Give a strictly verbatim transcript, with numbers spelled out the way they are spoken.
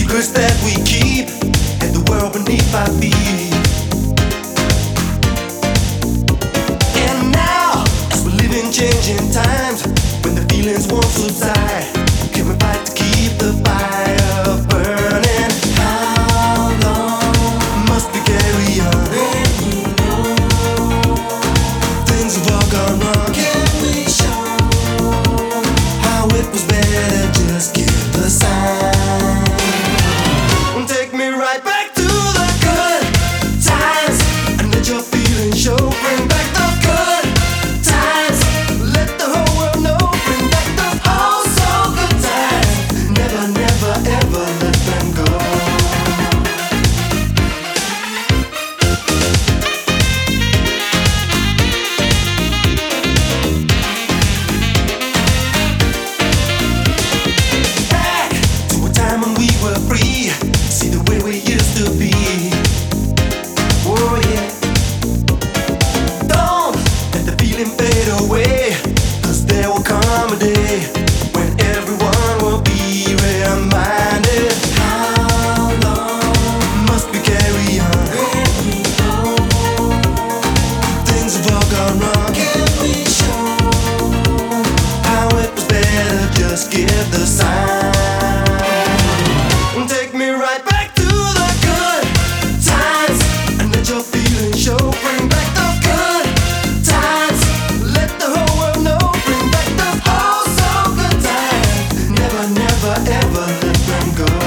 secrets that we keep and the world beneath our feet. And now, as we live in changing times, when the feelings won't subside, can we fight to keep the fire burning? How long must we carry on? Things have all gone wrong. Can we show how it was better just give the sign? Take me right back to the good times and let your feelings show. Bring back the good times, let the whole world know. Bring back the oh so good times. Never, never, ever let them go. Back to a time when we were free. See the way we used to be. Oh yeah. Don't let the feeling fade away, 'cause there will come a day when everyone will be reminded. How long must we carry on? Things have all gone wrong. Can we show how it was better just give the sign? Take me right back to the good times and let your feelings show. Bring back the good times, let the whole world know. Bring back the oh so good times. Never, never, ever let them go.